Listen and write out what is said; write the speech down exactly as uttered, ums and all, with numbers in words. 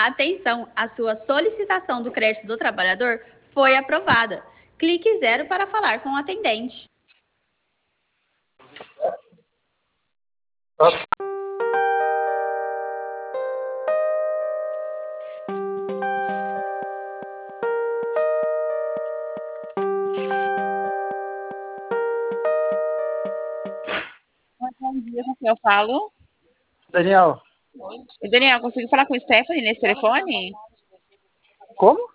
Atenção, a sua solicitação do crédito do trabalhador foi aprovada. Clique zero para falar com o atendente. Bom dia, com quem eu falo? Daniel. Daniel, consigo falar com o Stephanie nesse telefone? Como?